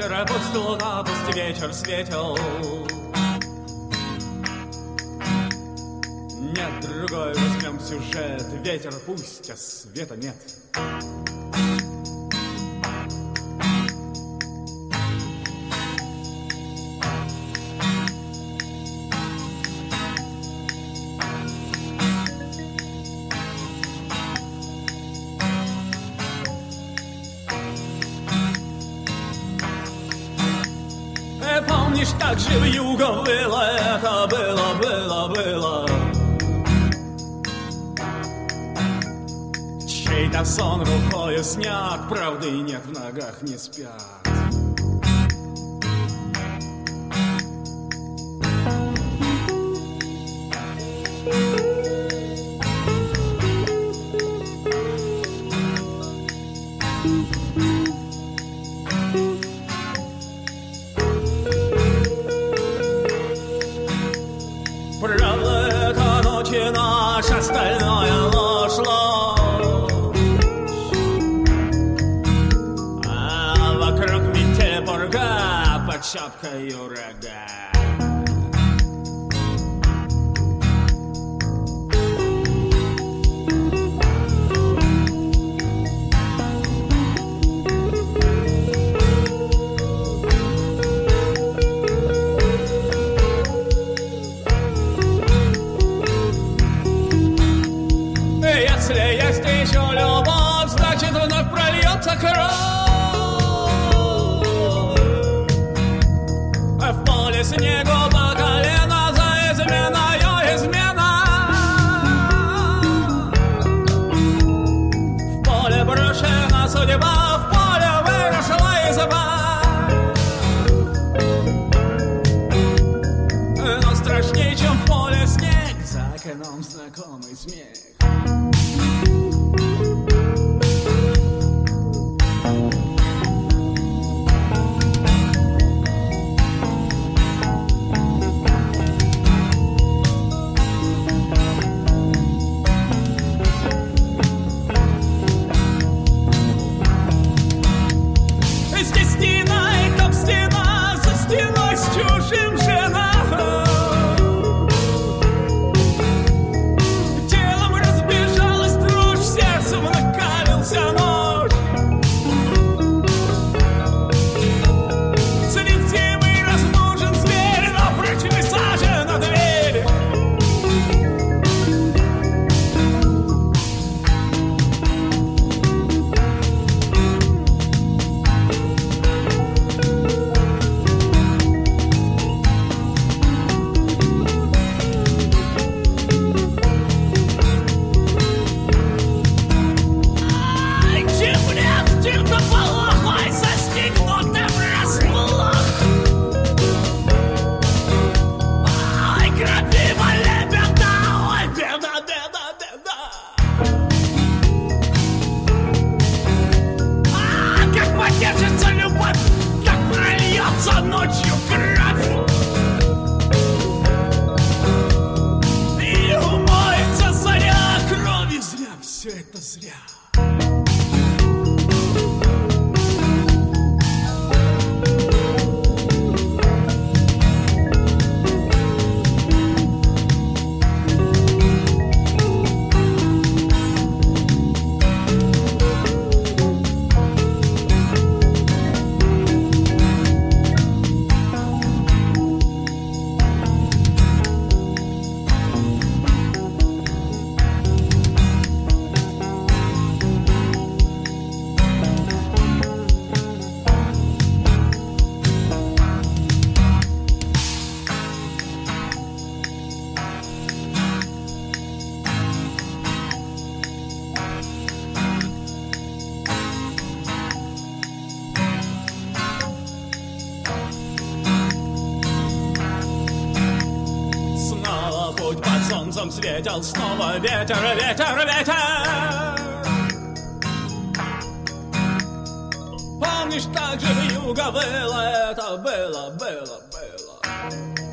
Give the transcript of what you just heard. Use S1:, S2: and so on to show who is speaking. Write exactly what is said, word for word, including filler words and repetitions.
S1: вечера, пусть луна, пусть вечер светил. Нет, другой возьмем сюжет. Ветер пусть, а света нет. Помнишь, как же вьюга было, это было, было, было. Чей-то сон рукою снят, правды нет, в ногах не спят. Правда, это ночи наш, остальное ложь, ложь. А вокруг метель пурга, под шапкой ураган. Если есть еще любовь, значит вновь прольется кровь. В поле снегу по колено за изменою измена. В поле брошена судьба, в поле выросла изба. Но страшнее, чем в поле снег, за окном знакомый смех. Здесь стена, и там стена, за стеной с чужим жена. Телом разбежалась дрожь, сердцем накалился нож. Слепцевый размножен зверь, но прочный сажен на дверь. Держится любовь, как прольется ночью кровь. И умоется заря крови. Зря все это зря. Путь под солнцем светил, снова ветер, ветер, ветер. Помнишь, как же вьюга было, это было, было, было.